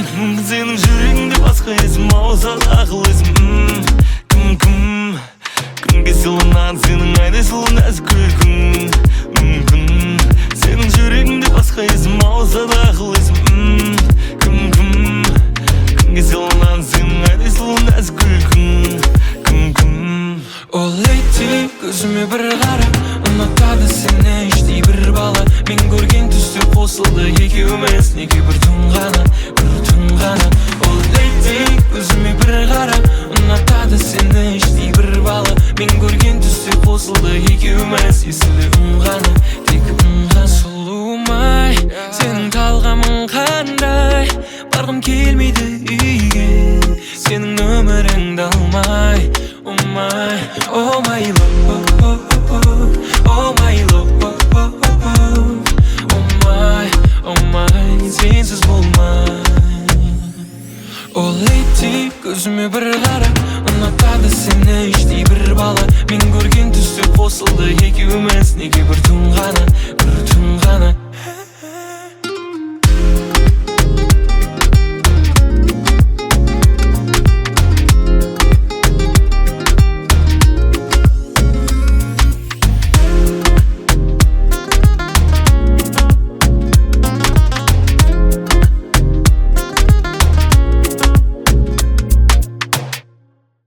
Senin жүрегіңде басқа есім ауса ақыл есім Күнге сыйланады сенің айдай сұлу нәзік күлкің мүмкін Сенің жүрегіңде басқа есім ауса ақыл есім Күнге сыйланады сенің айдай сұлу нәзік күлкің Ол лейти көзіме бір қарап ұнатады сені іштей бір бала Мен көрген түсте қосылды екеуміз неге бір түн ғана Ол лейти көзіме бір қарап ұнатады сені іштей бір бала Мен көрген түсте қосылды екеуміз есілі үн ғана тек үн ғана Сұлуым-ай сенің талғамың қандай барғым келмейді үйге сенің нөміріңді алмай Oh my love, oh my love, oh my, сенсіз болмай Ол лейти көзіме бір қарап ұнатады сені іштей бір бала Мен көрген түсте қосылды екеуміз неге бір түн ғана